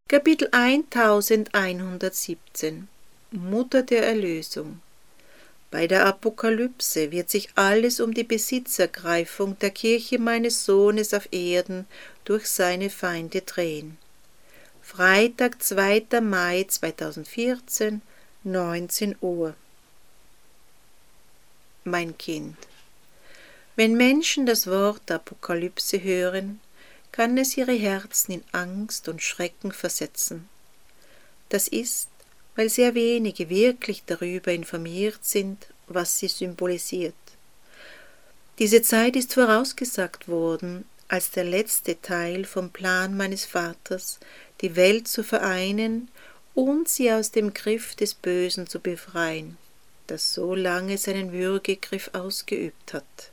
Kapitel 1117 Mutter der Erlösung. Bei der Apokalypse wird sich alles um die Besitzergreifung der Kirche meines Sohnes auf Erden durch seine Feinde drehen. Freitag, 2. Mai 2014, 19 Uhr. Mein Kind, wenn Menschen das Wort Apokalypse hören, kann es ihre Herzen in Angst und Schrecken versetzen. Das ist, weil sehr wenige wirklich darüber informiert sind, was sie symbolisiert. Diese Zeit ist vorausgesagt worden, als der letzte Teil vom Plan meines Vaters, die Welt zu vereinen und sie aus dem Griff des Bösen zu befreien, das so lange seinen Würgegriff ausgeübt hat.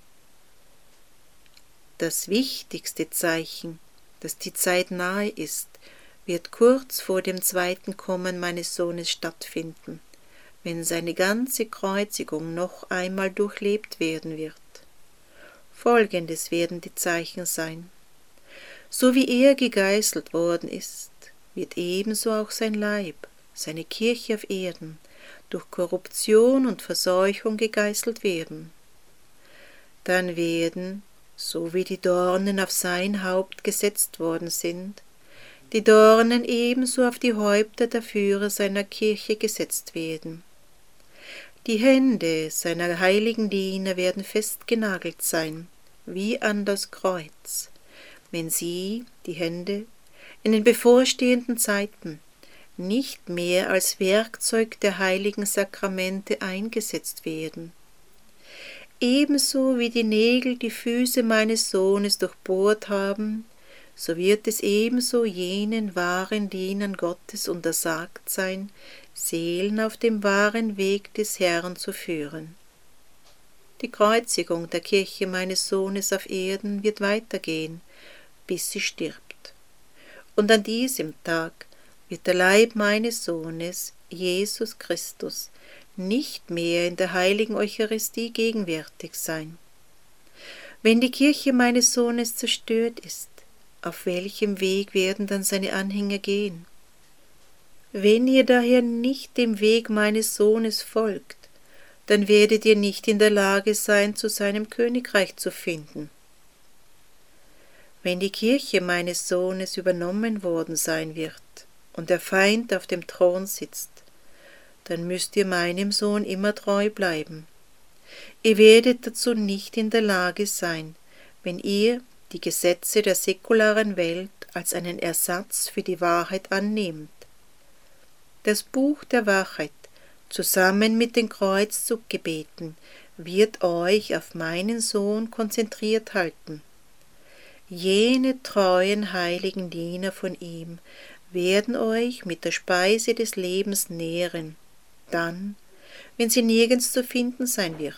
Das wichtigste Zeichen, dass die Zeit nahe ist, wird kurz vor dem zweiten Kommen meines Sohnes stattfinden, wenn seine ganze Kreuzigung noch einmal durchlebt werden wird. Folgendes werden die Zeichen sein. So wie er gegeißelt worden ist, wird ebenso auch sein Leib, seine Kirche auf Erden, durch Korruption und Verseuchung gegeißelt werden. Dann werden, so wie die Dornen auf sein Haupt gesetzt worden sind, die Dornen ebenso auf die Häupter der Führer seiner Kirche gesetzt werden. Die Hände seiner heiligen Diener werden festgenagelt sein, wie an das Kreuz, wenn sie, die Hände, in den bevorstehenden Zeiten nicht mehr als Werkzeug der heiligen Sakramente eingesetzt werden. Ebenso wie die Nägel die Füße meines Sohnes durchbohrt haben, so wird es ebenso jenen wahren Dienern Gottes untersagt sein, Seelen auf dem wahren Weg des Herrn zu führen. Die Kreuzigung der Kirche meines Sohnes auf Erden wird weitergehen, bis sie stirbt. Und an diesem Tag wird der Leib meines Sohnes, Jesus Christus, nicht mehr in der heiligen Eucharistie gegenwärtig sein. Wenn die Kirche meines Sohnes zerstört ist, auf welchem Weg werden dann seine Anhänger gehen? Wenn ihr daher nicht dem Weg meines Sohnes folgt, dann werdet ihr nicht in der Lage sein, zu seinem Königreich zu finden. Wenn die Kirche meines Sohnes übernommen worden sein wird und der Feind auf dem Thron sitzt, dann müsst ihr meinem Sohn immer treu bleiben. Ihr werdet dazu nicht in der Lage sein, wenn ihr die Gesetze der säkularen Welt als einen Ersatz für die Wahrheit annehmt. Das Buch der Wahrheit, zusammen mit den Kreuzzuggebeten, wird euch auf meinen Sohn konzentriert halten. Jene treuen heiligen Diener von ihm werden euch mit der Speise des Lebens nähren, dann, wenn sie nirgends zu finden sein wird.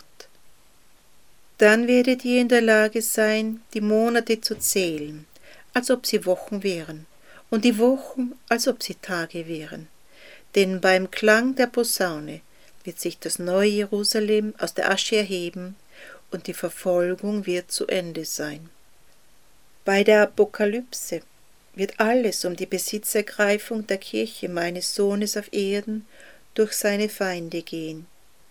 Dann werdet ihr in der Lage sein, die Monate zu zählen, als ob sie Wochen wären, und die Wochen, als ob sie Tage wären. Denn beim Klang der Posaune wird sich das neue Jerusalem aus der Asche erheben, und die Verfolgung wird zu Ende sein. Bei der Apokalypse wird alles um die Besitzergreifung der Kirche meines Sohnes auf Erden durch seine Feinde gehen.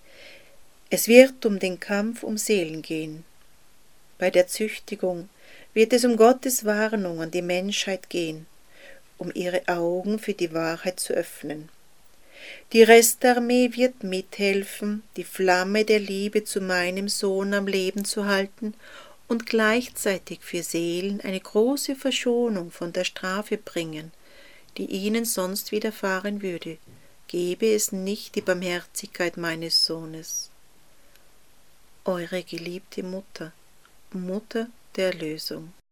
Es wird um den Kampf um Seelen gehen. Bei der Züchtigung wird es um Gottes Warnung an die Menschheit gehen, um ihre Augen für die Wahrheit zu öffnen. Die Restarmee wird mithelfen, die Flamme der Liebe zu meinem Sohn am Leben zu halten und gleichzeitig für Seelen eine große Verschonung von der Strafe bringen, die ihnen sonst widerfahren würde, gäbe es nicht die Barmherzigkeit meines Sohnes. Eure geliebte Mutter, Mutter der Erlösung.